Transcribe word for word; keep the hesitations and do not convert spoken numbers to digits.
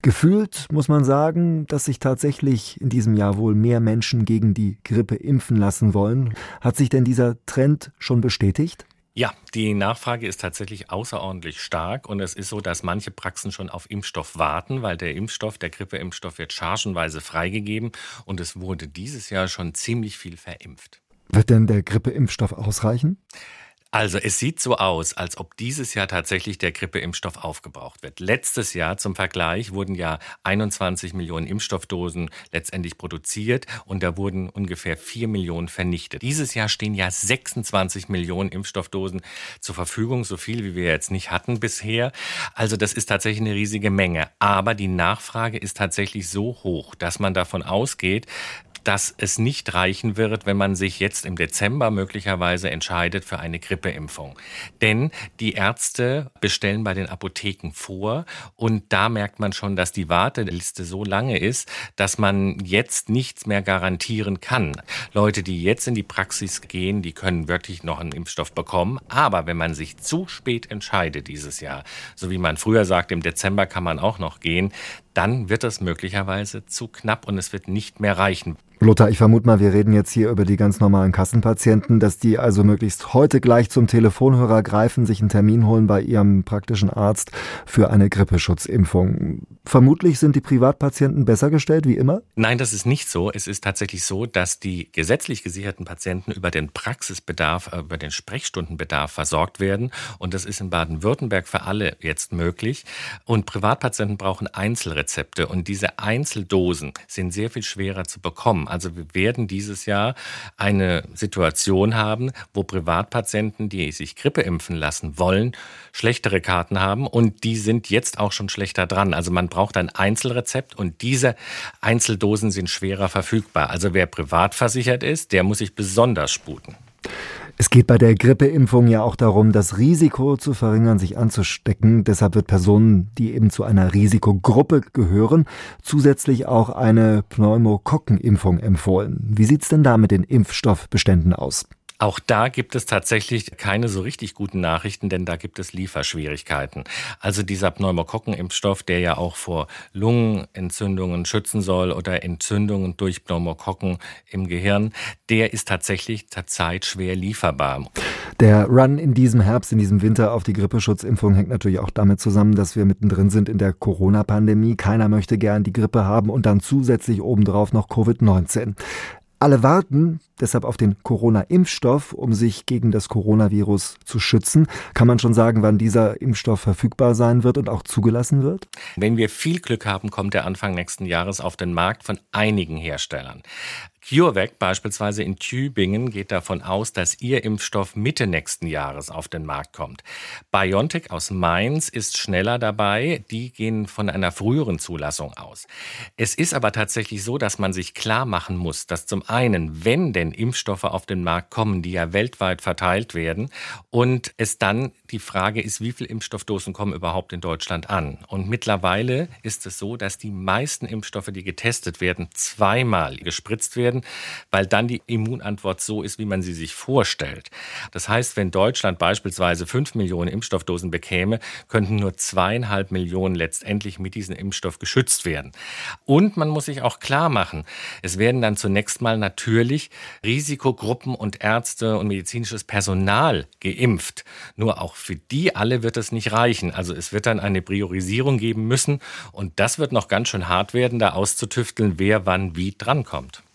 Gefühlt muss man sagen, dass sich tatsächlich in diesem Jahr wohl mehr Menschen gegen die Grippe impfen lassen wollen. Hat sich denn dieser Trend schon bestätigt? Ja, die Nachfrage ist tatsächlich außerordentlich stark und es ist so, dass manche Praxen schon auf Impfstoff warten, weil der Impfstoff, der Grippeimpfstoff wird chargenweise freigegeben und es wurde dieses Jahr schon ziemlich viel verimpft. Wird denn der Grippeimpfstoff ausreichen? Also es sieht so aus, als ob dieses Jahr tatsächlich der Grippeimpfstoff aufgebraucht wird. Letztes Jahr zum Vergleich wurden ja einundzwanzig Millionen Impfstoffdosen letztendlich produziert und da wurden ungefähr vier Millionen vernichtet. Dieses Jahr stehen ja sechsundzwanzig Millionen Impfstoffdosen zur Verfügung, so viel wie wir jetzt nicht hatten bisher. Also das ist tatsächlich eine riesige Menge. Aber die Nachfrage ist tatsächlich so hoch, dass man davon ausgeht, dass es nicht reichen wird, wenn man sich jetzt im Dezember möglicherweise entscheidet für eine Grippeimpfung. Denn die Ärzte bestellen bei den Apotheken vor und da merkt man schon, dass die Warteliste so lange ist, dass man jetzt nichts mehr garantieren kann. Leute, die jetzt in die Praxis gehen, die können wirklich noch einen Impfstoff bekommen. Aber wenn man sich zu spät entscheidet dieses Jahr, so wie man früher sagt, im Dezember kann man auch noch gehen, dann wird es möglicherweise zu knapp und es wird nicht mehr reichen. Lothar, ich vermute mal, wir reden jetzt hier über die ganz normalen Kassenpatienten, dass die also möglichst heute gleich zum Telefonhörer greifen, sich einen Termin holen bei ihrem praktischen Arzt für eine Grippeschutzimpfung. Vermutlich sind die Privatpatienten besser gestellt, wie immer? Nein, das ist nicht so. Es ist tatsächlich so, dass die gesetzlich gesicherten Patienten über den Praxisbedarf, über den Sprechstundenbedarf versorgt werden. Und das ist in Baden-Württemberg für alle jetzt möglich. Und Privatpatienten brauchen Einzelrezepte. Und diese Einzeldosen sind sehr viel schwerer zu bekommen. Also wir werden dieses Jahr eine Situation haben, wo Privatpatienten, die sich Grippe impfen lassen wollen, schlechtere Karten haben und die sind jetzt auch schon schlechter dran. Also man braucht ein Einzelrezept und diese Einzeldosen sind schwerer verfügbar. Also wer privat versichert ist, der muss sich besonders sputen. Es geht bei der Grippeimpfung ja auch darum, das Risiko zu verringern, sich anzustecken. Deshalb wird Personen, die eben zu einer Risikogruppe gehören, zusätzlich auch eine Pneumokokkenimpfung empfohlen. Wie sieht's denn da mit den Impfstoffbeständen aus? Auch da gibt es tatsächlich keine so richtig guten Nachrichten, denn da gibt es Lieferschwierigkeiten. Also dieser Pneumokokkenimpfstoff, der ja auch vor Lungenentzündungen schützen soll oder Entzündungen durch Pneumokokken im Gehirn, der ist tatsächlich zurzeit schwer lieferbar. Der Run in diesem Herbst, in diesem Winter auf die Grippeschutzimpfung hängt natürlich auch damit zusammen, dass wir mittendrin sind in der Corona-Pandemie. Keiner möchte gern die Grippe haben und dann zusätzlich obendrauf noch Covid neunzehn. Alle warten deshalb auf den Corona-Impfstoff, um sich gegen das Coronavirus zu schützen. Kann man schon sagen, wann dieser Impfstoff verfügbar sein wird und auch zugelassen wird? Wenn wir viel Glück haben, kommt er Anfang nächsten Jahres auf den Markt von einigen Herstellern. CureVac beispielsweise in Tübingen geht davon aus, dass ihr Impfstoff Mitte nächsten Jahres auf den Markt kommt. BioNTech aus Mainz ist schneller dabei, die gehen von einer früheren Zulassung aus. Es ist aber tatsächlich so, dass man sich klar machen muss, dass zum einen, wenn denn Impfstoffe auf den Markt kommen, die ja weltweit verteilt werden und es dann die Frage ist, wie viele Impfstoffdosen kommen überhaupt in Deutschland an? Und mittlerweile ist es so, dass die meisten Impfstoffe, die getestet werden, zweimal gespritzt werden, weil dann die Immunantwort so ist, wie man sie sich vorstellt. Das heißt, wenn Deutschland beispielsweise fünf Millionen Impfstoffdosen bekäme, könnten nur zweieinhalb Millionen letztendlich mit diesem Impfstoff geschützt werden. Und man muss sich auch klar machen, es werden dann zunächst mal natürlich Risikogruppen und Ärzte und medizinisches Personal geimpft. Nur auch für die alle wird es nicht reichen. Also es wird dann eine Priorisierung geben müssen und das wird noch ganz schön hart werden, da auszutüfteln, wer wann wie drankommt.